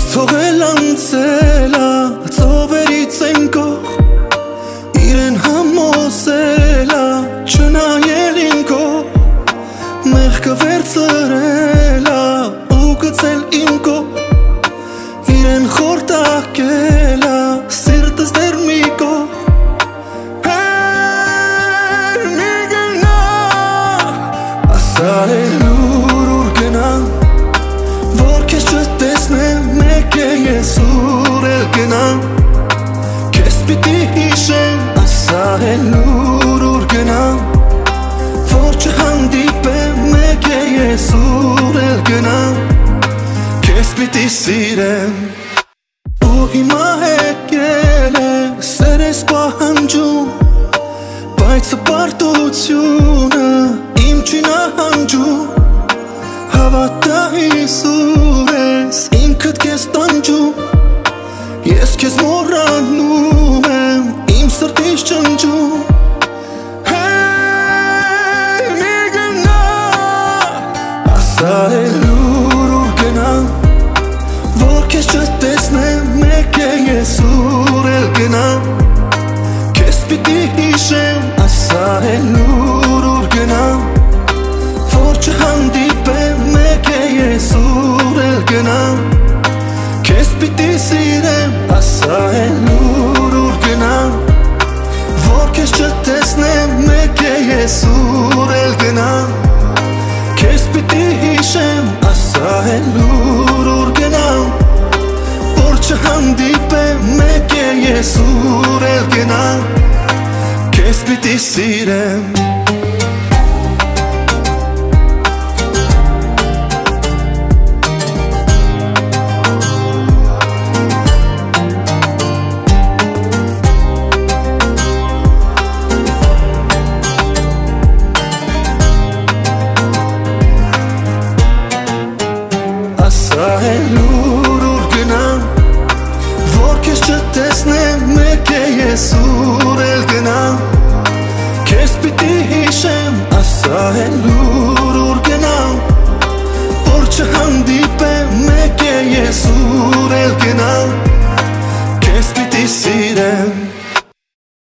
Թողել անցելա ծովերից են կող Իրեն համոզելա չնայել իմ կող Մեղքը վերցրելա ու գցել իմ կող Իրեն խորտակելա սիրտս դեր մի կող Հեր մի գնա Ասա էլուր ուր գնա Որ քեզ չտեսնեմ մեկ է ես ուր էլ գնամ Քեզ պիտի հիշեմ ասա էլուր ուր գնամ Որ չհանդիպեմ մեկ է ես ուր էլ գնամ Քեզ պիտի սիրեմ Ու հիմա եկել է սեր ես պահանջում Բայց սպարտությունը իմ չի նահանջում Հավատա Հիսուր ես ինքդ քեզ տանջում Ես քեզ մոռանում եմ իմ սրտից ճնջում Հեր մի գնա Ասա էլուր ուր գնամ Որ քեզ չտեսնեմ մեկ է ես ուր էլ գնամ Քեզ պիտի հիշեմ ասա էլուր ուր գնամ Որ չհանդիպեմ մեկ է ես ուր էլ գնամ Քեզ պիտի սիրեմ ասա էլուր ուր գնամ Որ քեզ չտեսնեմ մեկ է ես ուր էլ գնամ Քեզ պիտի հիշեմ ասա էլուր ուր գնամ Որ չհանդիպեմ մեկ է ես ուր էլ գնամ Քեզ պիտի սիրեմ Ասա էլուր ուր գնամ Որ քեզ չտեսնեմ մեկ է ես ուր էլ գնամ Քեզ պիտի հիշեմ ասա էլուր ուր գնամ Որ չհանդիպեմ մեկ է ես ուր էլ գնամ Քեզ պիտի սիրեմ